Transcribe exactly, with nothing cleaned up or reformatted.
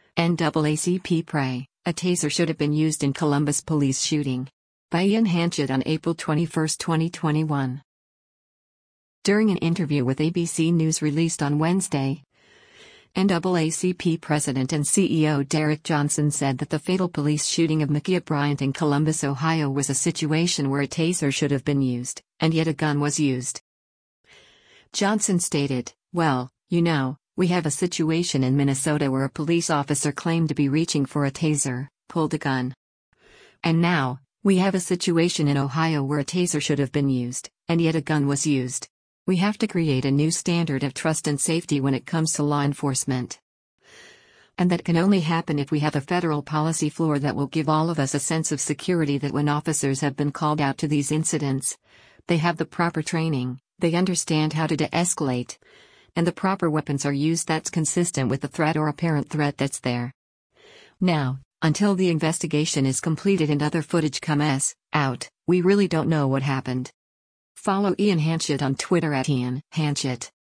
N double A C P pray, a taser should have been used in Columbus police shooting. By Ian Hanchett on April twenty-first, twenty twenty-one. During an interview with A B C News released on Wednesday, N double A C P President and C E O Derek Johnson said that the fatal police shooting of Ma'Khia Bryant in Columbus, Ohio was a situation where a taser should have been used, and yet a gun was used. Johnson stated, "Well, you know, we have a situation in Minnesota where a police officer claimed to be reaching for a taser, pulled a gun. And now, we have a situation in Ohio where a taser should have been used, and yet a gun was used. We have to create a new standard of trust and safety when it comes to law enforcement. And that can only happen if we have a federal policy floor that will give all of us a sense of security that when officers have been called out to these incidents, they have the proper training, they understand how to de-escalate, and the proper weapons are used that's consistent with the threat or apparent threat that's there. Now, until the investigation is completed and other footage comes out, we really don't know what happened." Follow Ian Hanchett on Twitter at Ian Hanchett.